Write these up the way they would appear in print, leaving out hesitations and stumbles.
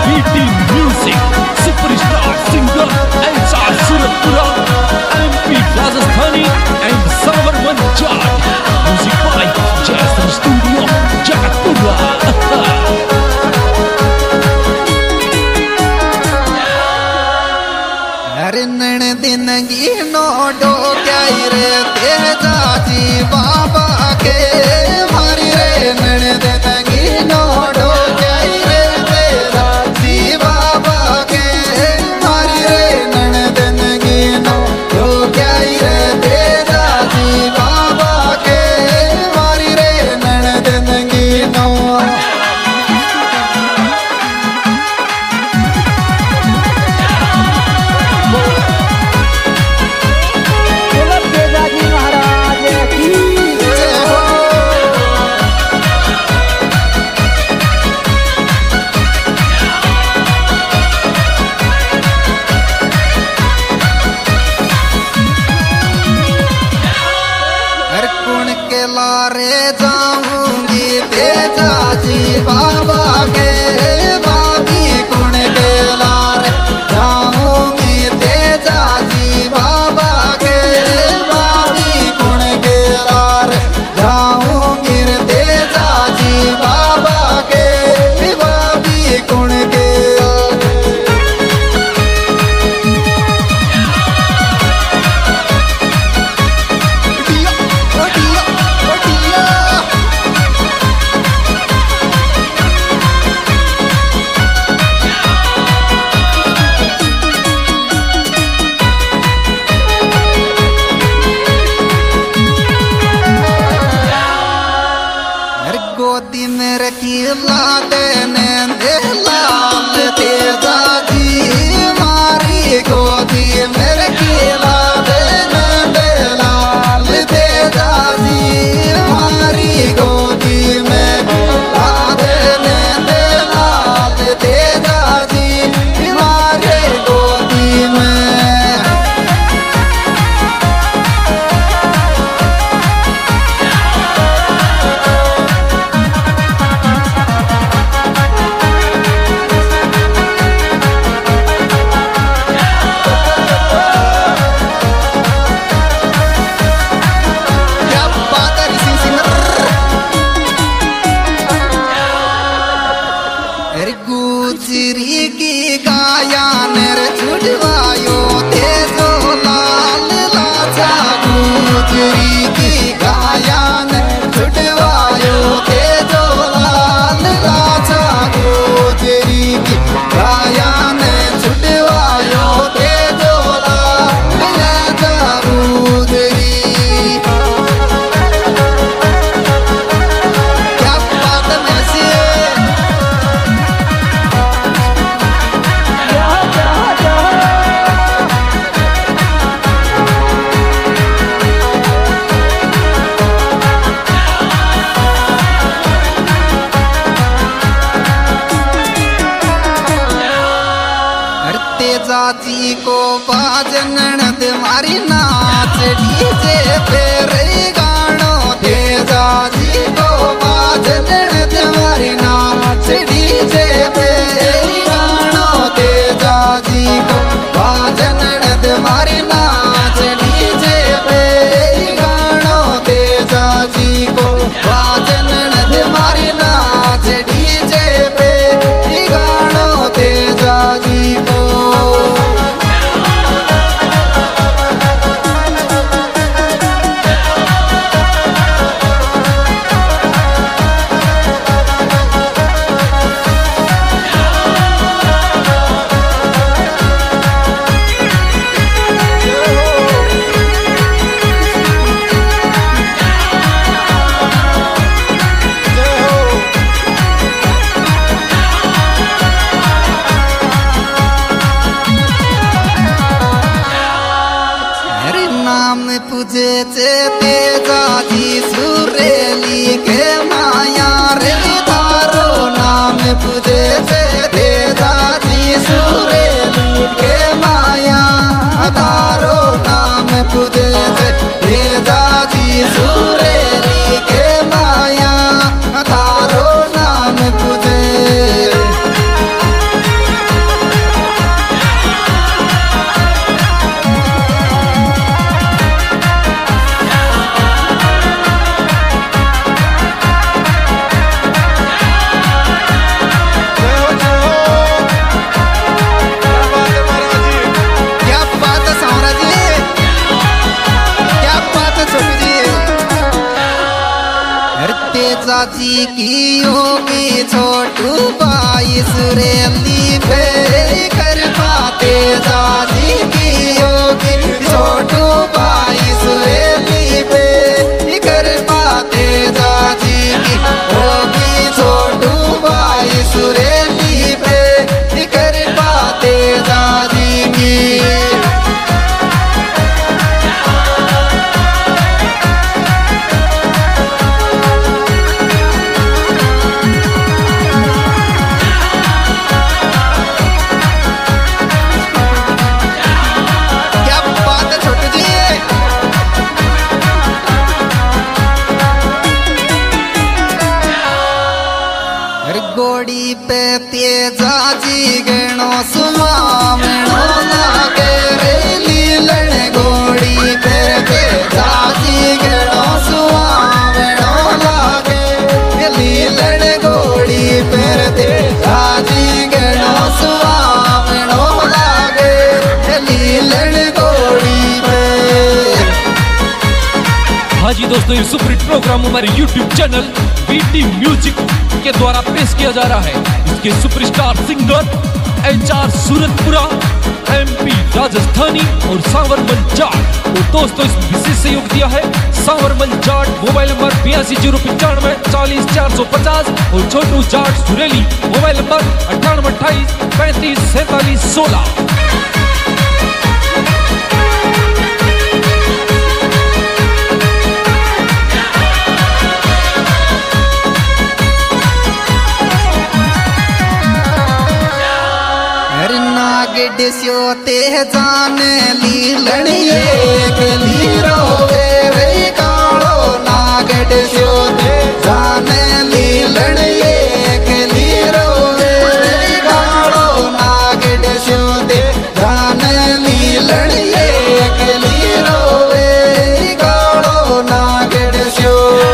BT Music, superstar singer Elsa Suratpura, MP Rajasthani and Sawan Manjat. Music by Jason Studio, Jagatpura. नण दिन गिनो dough क्या रे तेजा जी बाबा के मारी रे नण दिन गिनो डो क्या रे तेजा जी बाबा के मारी रे नण दिन गिनो डो क्या रे तेजा जी बाबा के मारी रे नण दिन गिनो लारे जाऊंगी तेजा जी बाबा के बाबी कुण के लारे जाऊंगी तेजा जी बाबा के बाबी कुण के लारे जाऊंगी तेजा जी बाबा के बाबी कुण के गोदी में रखी लादेने दे लाल तेजा जी मारी गोदी में रखी लादेने दे लाल तेजा जी मारी गोदी में लादेने दे लाल तेजा जी मारे गोदी में चाची की होगी छोटू भाई सुरेंदी पे कर पाते चाची की होगी छोटू भाई सुरेंदी पे कर पाते चाची की होगी छोटू भाई सुरेंदी पे कर पाते चाची की। गोड़ी पे तेजाजी गणो सुमावणो लागे रे लीलन गोड़ी पे तेजाजी गणो सुमावणो लागे लीलन गोड़ी पे तेजाजी गणो सुमावणो लागे लीलन गोड़ी पे। हाँ जी दोस्तों, ये सुपरहिट प्रोग्राम हमारे YouTube चैनल बीटी म्यूजिक के द्वारा पेश किया जा रहा है। इसके superstar singer HR Suratpura, MP Rajasthani और सांवरमल जाट। और दोस्तों, इस विशेष सहयोग दिया है सांवरमल जाट, मोबाइल नंबर 8295 40 450 और छोटू जाट सुरेली, मोबाइल नंबर 9828 35 47 16। नागेड्स्यो ते जाने लीलन एक लीरो रे कालो नागेड्स्यो ते जाने लीलन एक लीरो रे कालो नागेड्स्यो ते जाने लीलन एक लीरो रे कालो नागेड्स्यो।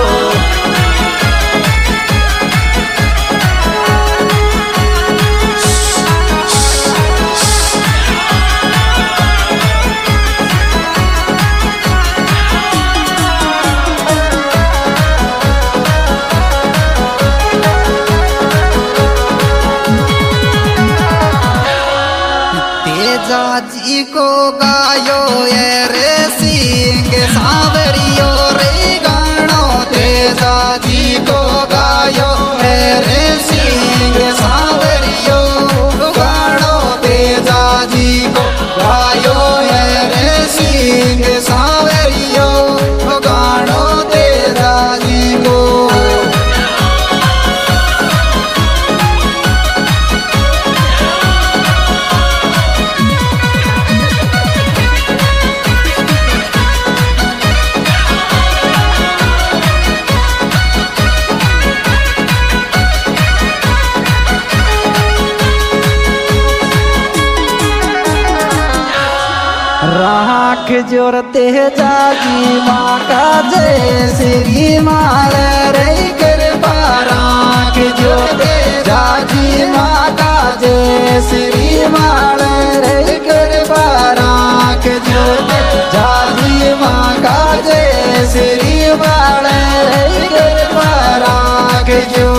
तेजाजी को गायो ये रे सिंह सांवरियो रे गानो तेजाजी को गायो ये रे सिंह सांवरियो गानो तेजाजी को गायो ये रे सिंह सांवरियो गानो तेजाजी को। राख जोर तेजाजी माँ का जय श्री माल रे कृपा राख जो तेजाजी माँ का जय श्री माल रे कृपा राख जो तेजाजी माँ का जय श्री माल रे कृपा राख जो।